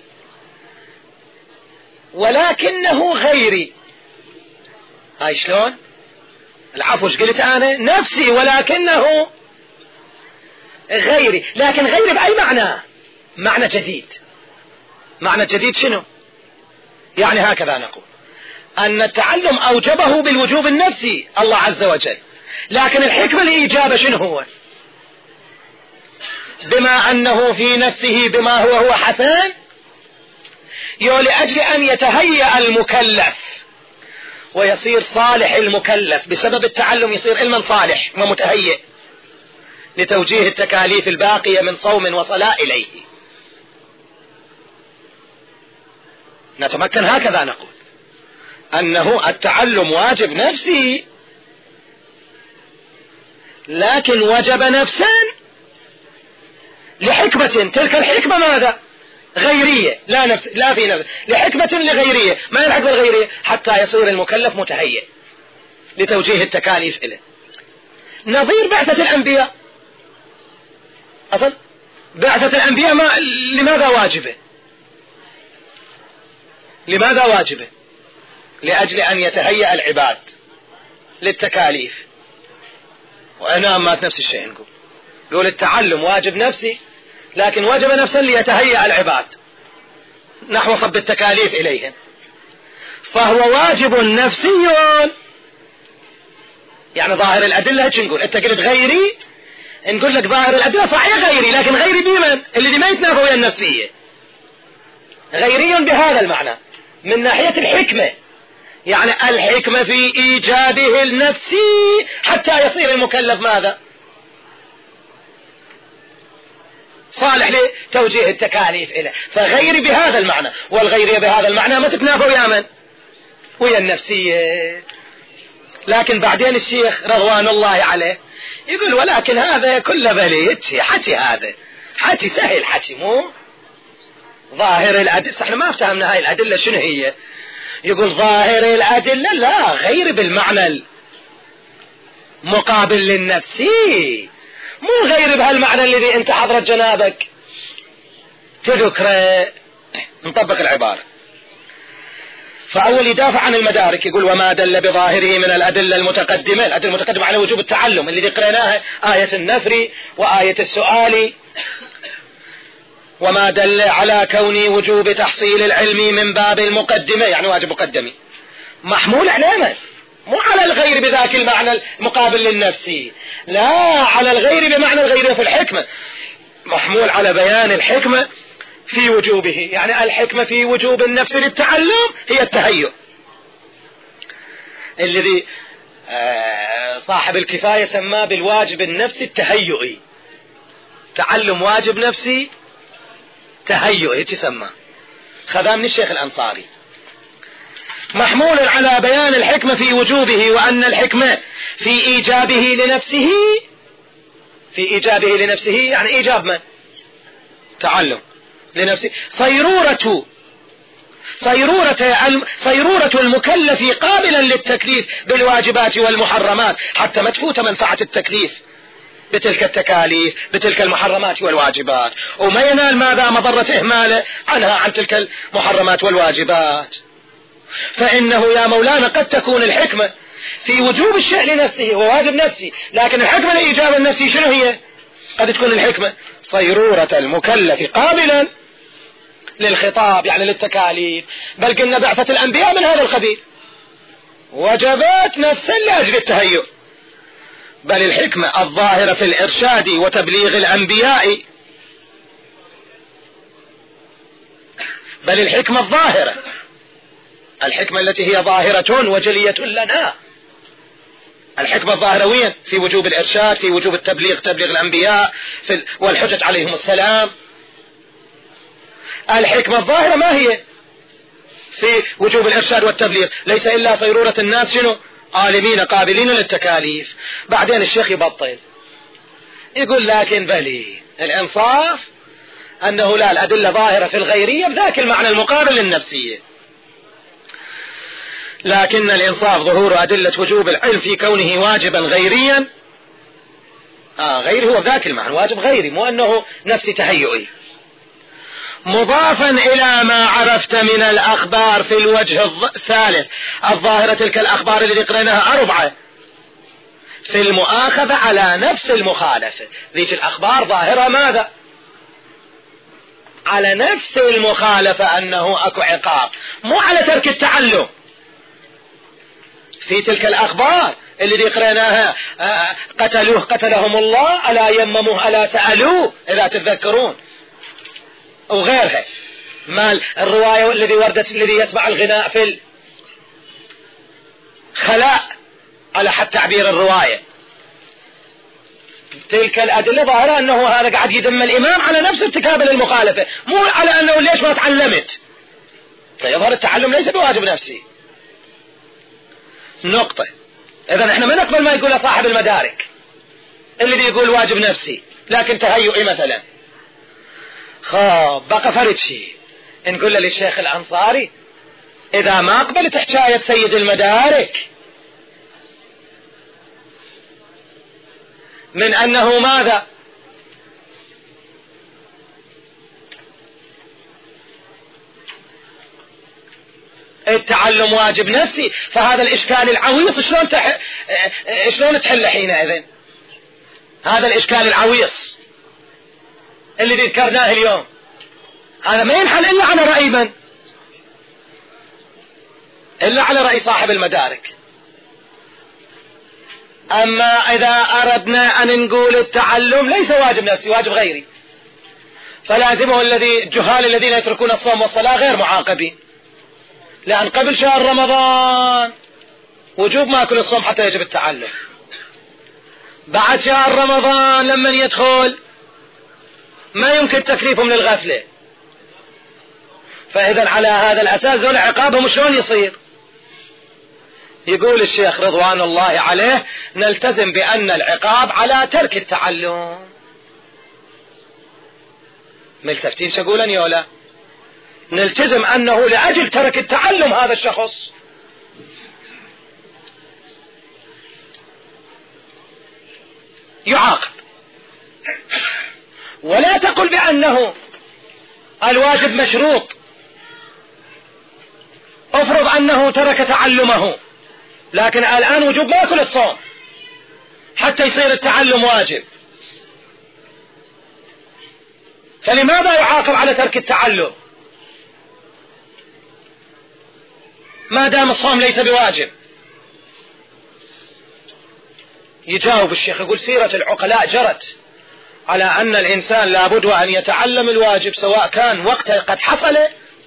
ولكنه غيري. هاي شلون؟ العفو ايش قلت انا؟ نفسي ولكنه غيري، لكن غيري بأي معنى؟ معنى جديد. معنى جديد شنو؟ يعني هكذا نقول أن التعلم أوجبه بالوجوب النفسي الله عز وجل، لكن الحكمة الإيجابة شنو هو؟ بما أنه في نفسه بما هو هو حسن، يو لأجل أن يتهيأ المكلف ويصير صالح المكلف بسبب التعلم، يصير علما صالح ومتهيئ لتوجيه التكاليف الباقية من صوم وصلاة إليه. نتمكن هكذا نقول أنه التعلم واجب نفسي، لكن وجب نفسا لحكمة، تلك الحكمة ماذا؟ غيرية، لا نفس لا في نفس، لحكمة لغيرية. ما هي الحكمة الغيرية؟ حتى يصير المكلف متهيئ لتوجيه التكاليف إليه. نظير بعثة الأنبياء، أصل بعثة الأنبياء ما لماذا واجبة؟ لماذا واجبة؟ لأجل أن يتهيأ العباد للتكاليف. وأنا أمات نفس الشيء نقول نقول التعلم واجب نفسي، لكن وجب نفسا ليتهيأ العباد نحو صب التكاليف إليهم، فهو واجب نفسي. يعني ظاهر الأدلة هيك نقول، أنت قلت غيري، نقول لك ظاهر الأدلة صحيح غيري، لكن غيري بمن؟ اللي ما يتنافى ويا النفسية، غيري بهذا المعنى من ناحية الحكمة، يعني الحكمة في إيجابه النفسي حتى يصير المكلف ماذا؟ صالح لتوجيه التكاليف إليه، فغيري بهذا المعنى، والغيري بهذا المعنى ما تتنافى ويا من؟ ويا النفسية. لكن بعدين الشيخ رضوان الله عليه يقول ولكن هذا كله بليت حكي، هذا حكي سهل، حكي مو ظاهر الأدلة. احنا ما افتهمنا هاي الأدلة شنو هي. يقول ظاهر الأدلة لا، غير بالمعنى المقابل للنفسي، مو غير بهالمعنى الذي انت حضرت جنابك تذكره. نطبق العبارة. فأول يدافع عن المدارك يقول وما دل بظاهره من الأدلة المتقدمة، الأدلة المتقدمة على وجوب التعلم اللي قرأناها، آية النفر وآية السؤال، وما دل على كون وجوب تحصيل العلم من باب المقدمة، يعني واجب مقدمي، محمول على مو على الغير بذاك المعنى المقابل للنفسي، لا، على الغير بمعنى الغير في الحكمة، محمول على بيان الحكمة في وجوبه، يعني الحكمة في وجوب النفس للتعلم هي التهيؤ، الذي صاحب الكفاية سماه بالواجب النفسي التهيئي. تعلم واجب نفسي تهيئ هيك سماه، خذاه من الشيخ الأنصاري. محمول على بيان الحكمة في وجوبه، وأن الحكمة في إيجابه لنفسه، في إيجابه لنفسه يعني إيجاب من؟ تعلم لنفسه. صيرورة صيرورة صيرورة المكلف قابلا للتكليف بالواجبات والمحرمات، حتى ما تفوت منفعة التكليف بتلك التكاليف بتلك المحرمات والواجبات، وما ينال ماذا؟ مضرة إهماله عنها عن تلك المحرمات والواجبات. فإنه يا مولانا قد تكون الحكمة في وجوب الشيء لنفسه وواجب نفسي، لكن الحكمة لإيجاب النفسي شنو هي؟ قد تكون الحكمة صيرورة المكلف قابلا للخطاب يعني للتكاليف، بل قلنا بعثة الأنبياء من هذا القبيل، وجبات نفسا لأجل التهيؤ. بل الحكمة الظاهرة في الإرشاد وتبليغ الأنبياء، بل الحكمة الظاهرة، الحكمة التي هي ظاهرة وجلية لنا، الحكمة الظاهروية في وجوب الإرشاد، في وجوب التبليغ، تبليغ الأنبياء في ال... والحجج عليهم السلام. الحكمة الظاهرة ما هي في وجوب الإرشاد والتبليغ؟ ليس إلا صيرورة الناس شنو؟ عالمين قابلين للتكاليف. بعدين الشيخ يبطل يقول لكن بلي الإنصاف أنه لا، الأدلة ظاهرة في الغيرية بذاك المعنى المقابل للنفسية، لكن الإنصاف ظهور أدلة وجوب العلم في كونه واجبا غيريا. آه غيري هو ذاك المعنى، واجب غيري، مو أنه نفسي تهيئي، مضافا إلى ما عرفت من الأخبار في الوجه الثالث الظاهرة، تلك الأخبار اللي قرأناها أربعة في المؤاخذة على نفس المخالفة. ذيك الأخبار ظاهرة ماذا؟ على نفس المخالفة، أنه أكو عقاب، مو على ترك التعلم. في تلك الأخبار اللي قرأناها قتلوه قتلهم الله، ألا يمموه ألا سألوه إذا تتذكرون، وغيرها مال الرواية الذي وردت الذي يسمع الغناء في الخلاء على حد تعبير الرواية. تلك الأدلة ظاهرة أنه هذا قاعد يدم الإمام على نفس ارتكاب للمخالفة، مو على أنه ليش ما تعلمت، فيظهر التعلم ليس بواجب نفسي. نقطة. إذن احنا ما نقبل ما يقول صاحب المدارك اللي بيقول واجب نفسي لكن تهيئي مثلا. خاب بقى فرد شيء نقول للشيخ الأنصاري إذا ما قبلت حكاية سيد المدارك من أنه ماذا؟ التعلم واجب نفسي، فهذا الإشكال العويص شلون تح... شلون تحل حينئذ؟ هذا الإشكال العويص اللي ذكرناه اليوم هذا ما ينحل إلا على رأي من؟ إلا على رأي صاحب المدارك. أما إذا أردنا أن نقول التعلم ليس واجب نفسي واجب غيري، فلازمه الذي الجهال الذين يتركون الصوم والصلاة غير معاقبين، لأن قبل شهر رمضان وجوب ما كل الصوم حتى يجب التعلم، بعد شهر رمضان لما يدخل ما يمكن تكليفه من الغفلة. فإذا على هذا الأساس ذول عقابهم شلون يصير؟ يقول الشيخ رضوان الله عليه نلتزم بأن العقاب على ترك التعلم. ملتفتين شقولا يولا؟ نلتزم أنه لأجل ترك التعلم هذا الشخص يعاقب، ولا تقل بأنه الواجب مشروط. افرض أنه ترك تعلمه لكن الآن وجوب ما يأكل الصوم حتى يصير التعلم واجب، فلماذا يعاقب على ترك التعلم ما دام الصوم ليس بواجب؟ يجاوب الشيخ يقول سيرة العقلاء جرت على أن الإنسان لابد أن يتعلم الواجب سواء كان وقت قد حصل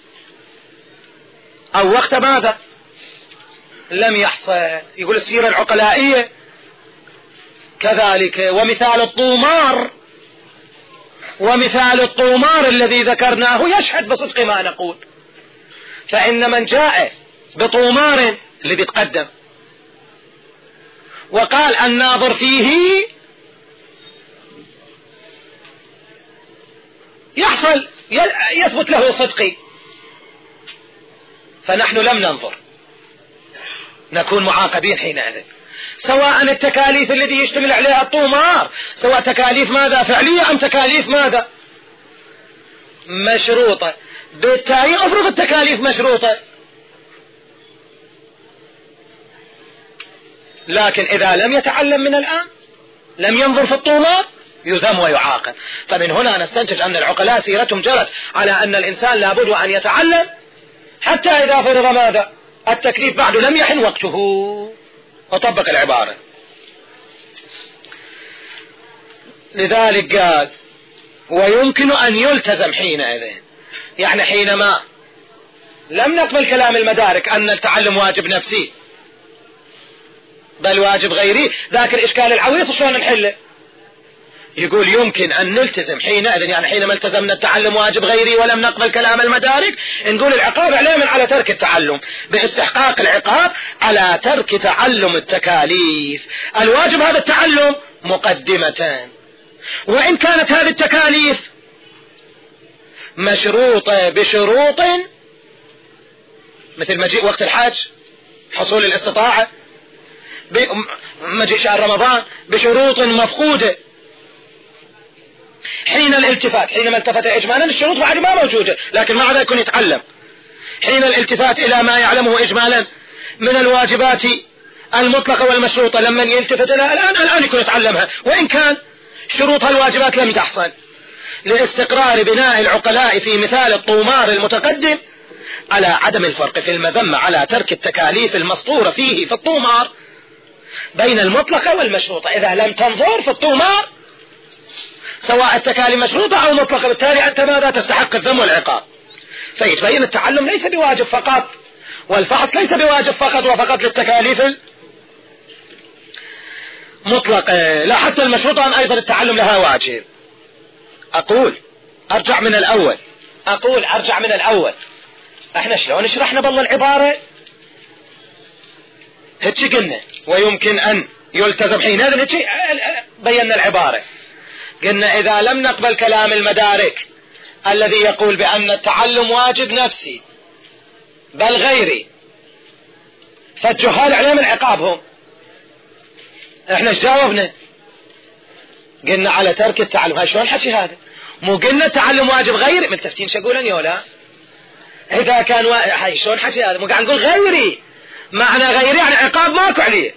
أو وقت ماذا لم يحصل. يقول السيرة العقلائية كذلك. ومثال الطومار ومثال الطومار الذي ذكرناه يشهد بصدق ما نقول. فإن من جاء بطومار اللي بيتقدم وقال الناظر فيه يحصل يثبت له صدقي، فنحن لم ننظر، نكون معاقبين حينئذ. سواء التكاليف الذي يشتمل عليها الطومار سواء تكاليف ماذا فعلية أم تكاليف ماذا مشروطة. بالتالي أفرض التكاليف مشروطة، لكن إذا لم يتعلم من الآن لم ينظر في الطومار يذم ويعاقب. فمن هنا نستنتج أن العقلاء سيرتهم جرت على أن الإنسان لابد أن يتعلم حتى إذا فرض ماذا التكليف بعد لم يحن وقته. وطبق العبارة. لذلك قال ويمكن أن يلتزم حينئذ، يعني حينما لم نقبل كلام المدارك أن التعلم واجب نفسي بل واجب غيري، ذاك الإشكال العويص شلون نحله؟ يقول يمكن أن نلتزم حينئذ، يعني حينما التزمنا التعلم واجب غيري ولم نقبل كلام المدارك نقول العقاب عليه من على ترك التعلم باستحقاق العقاب على ترك تعلم التكاليف. الواجب هذا التعلم مقدمة، وإن كانت هذه التكاليف مشروطة بشروط مثل مجيء وقت الحج، حصول الاستطاعة، مجيء شهر رمضان، بشروط مفقودة حين الالتفات. حينما التفت إجمالا الشروط بعد ما موجودة، لكن مع ذلك يكون يتعلم. حين الالتفات إلى ما يعلمه إجمالا من الواجبات المطلقة والمشروطة لما يلتفت إلى الآن الآن يكون يتعلمها وإن كان شروط الواجبات لم تحصل. لاستقرار بناء العقلاء في مثال الطومار المتقدم على عدم الفرق في المذمة على ترك التكاليف المسطورة فيه في الطومار بين المطلقة والمشروطة. إذا لم تنظر في الطومار سواء التكاليف مشروطة أو مطلقة بالتالي أنت ماذا تستحق الذم والعقاب. فيتبين التعلم ليس بواجب فقط، والفحص ليس بواجب فقط وفقط للتكاليف المطلقة، لا حتى المشروطة أيضا التعلم لها واجب. أقول أرجع من الأول أقول أرجع من الأول احنا شلون شرحنا بالله العبارة؟ هتش قلنا ويمكن أن يلتزم حينئذ، هتش بينا العبارة. قلنا إذا لم نقبل كلام المدارك الذي يقول بأن التعلم واجب نفسي بل غيري، فالجهال عليهم عقابهم. احنا ايش جاوبنا؟ قلنا على ترك التعلم. هاي شلون الحكي هذا؟ مو قلنا التعلم واجب غيري؟ ملتفتين شو يقولون يولا؟ إذا كان و... هاي شلون حكي هذا؟ مو قاعد نقول غيري، معنى غيري يعني عقاب ماكو عليه.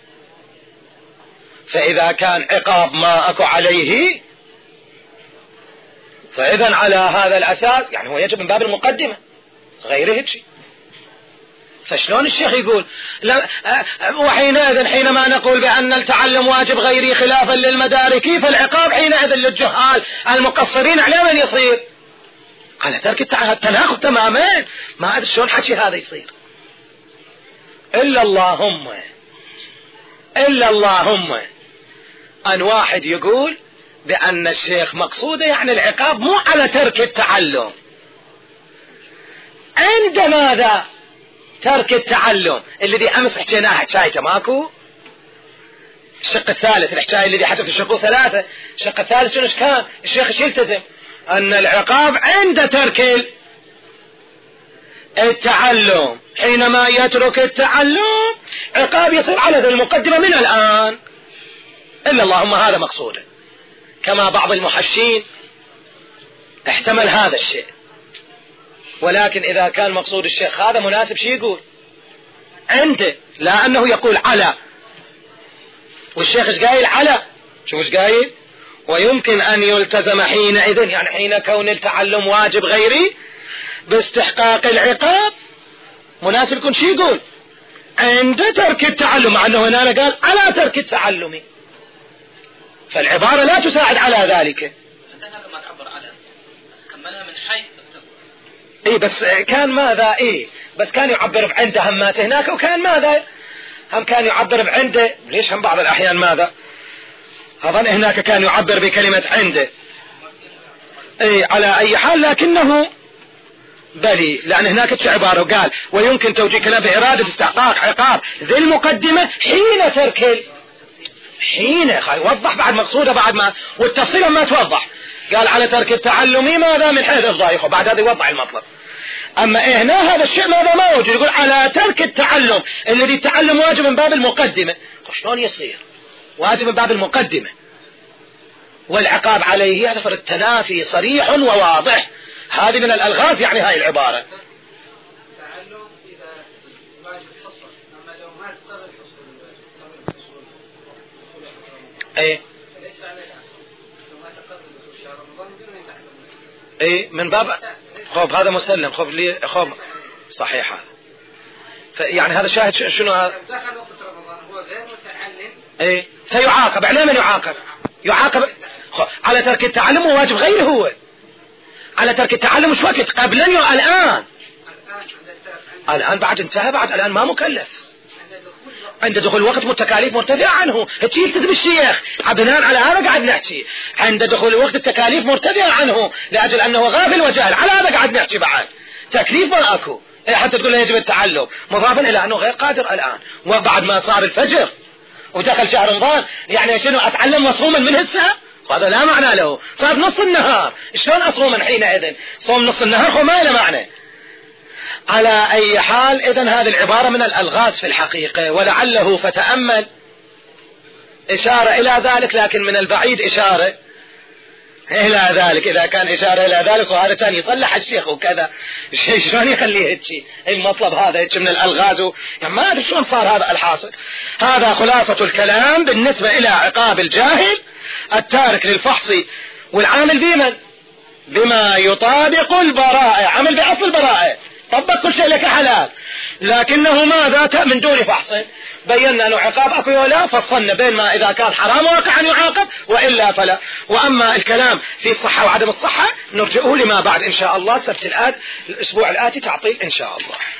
فإذا كان عقاب ما أكو عليه فإذا على هذا الأساس يعني هو يجب من باب المقدمة غيره هيك. فشلون الشيخ يقول لا وحينئذ حينما نقول بأن التعلم واجب غيري خلافا للمداركي فالعقاب حينئذ للجهال المقصرين عليه من يصير؟ على ترك التناقض تماما. ما أدري شلون حكي هذا يصير إلا اللهم إلا اللهم أن واحد يقول بأن الشيخ مقصوده يعني العقاب مو على ترك التعلم. عند ماذا ترك التعلم الذي أمس حكيناه حكايته ماكو؟ الشق الثالث الحكاية الذي حكى في الشقوق ثلاثة، الشق الثالث شنو كان الشيخ ايش يلتزم؟ أن العقاب عند ترك التعلم. حينما يترك التعلم عقاب يصير على ذي المقدمة من الآن. إلا اللهم هذا مقصوده، كما بعض المحشين احتمل هذا الشيء. ولكن إذا كان مقصود الشيخ هذا مناسب شي يقول عنده، لا أنه يقول على. والشيخ ايش قايل؟ على. شو ايش قايل؟ ويمكن أن يلتزم حينئذ يعني حين كون التعلم واجب غيري باستحقاق العقاب. مناسب يكون شي يقول عند ترك التعلم، مع أنه هنا قال على ترك التعلم. فالعبارة لا تساعد على ذلك. كما تعبر على بس كملها من حي. اي بس كان ماذا اي بس كان يعبر بعنده همات هناك، وكان ماذا هم كان يعبر بعنده. ليش هم بعض الأحيان ماذا أظن هناك كان يعبر بكلمة عنده. اي على اي حال لكنه بلي، لأن هناك عبارة وقال ويمكن توجيه كلام بإرادة استحقاق عقاب ذي المقدمة حين ترك حين يوضح بعد مقصوده بعد ما والتفصيل ما توضح. قال على ترك التعلم ماذا من حيث الضائقه، بعد هذا يوضح المطلب. أما إيه هنا هذا الشيء ماذا ما وجد، يقول على ترك التعلم الذي التعلم واجب من باب المقدمة. شلون يصير واجب من باب المقدمة والعقاب عليه؟ هذا التنافي صريح وواضح. هذه من الألغاز يعني هاي العبارة. التعلم إذا واجب حصل، أما لو ما تقرر الحصول ايه ليس عليها لو ما تقرر دخول شهر رمضان بدون يتعلم. ايه من باب خب هذا مسلم خب لي خب صحيح هذا. يعني هذا شاهد شنو هذا؟ دخل وقت رمضان هو غير متعلم ايه فيعاقب. على من يعاقب؟ يعاقب على ترك التعلم وواجب غيره. هو على ترك التعلم مش وقت قبلا يو الآن الآن بعد انتهى، بعد الآن ما مكلف. عند دخول الوقت متكاليف مرتفعة عنه. هتي يكتب الشيخ بناء على هذا قاعد نحكي. عند دخول الوقت التكاليف مرتفعة عنه لأجل أنه غافل وجاهل، على هذا قاعد نحكي. بعد تكليف ما أكو حتى تقول له يجب التعلم، مضافا إلى أنه غير قادر الآن. وبعد ما صار الفجر ودخل شهر رمضان يعني شنو أتعلم مصوما من هسه؟ هذا لا معنى له. صار نص النهار، شلون أصوما حينئذ؟ صوم نص النهار هو ما له معنى. على أي حال إذن هذه العبارة من الألغاز في الحقيقة، ولعله فتأمل إشارة إلى ذلك، لكن من البعيد إشارة إلى ذلك. إذا كان إشارة إلى ذلك وهذا كان يصلح الشيخ وكذا شلون يخليه هيك المطلب هذا هيك من الألغاز؟ يعني ما أدري شلون صار هذا الحاصل. هذا خلاصة الكلام بالنسبة إلى عقاب الجاهل التارك للفحص والعامل بمن بما يطابق البراءة، عمل بأصل البراءة، طبق كل شيء لك حلال، لكنه ماذا من دون فحص. بينا أنه عقاب أكو ولا فصلنا بين ما إذا كان حرام واقعا يعاقب وإلا فلا. وأما الكلام في الصحة وعدم الصحة نرجئه لما بعد إن شاء الله السبت الآتي الأسبوع الآتي تعطيل إن شاء الله.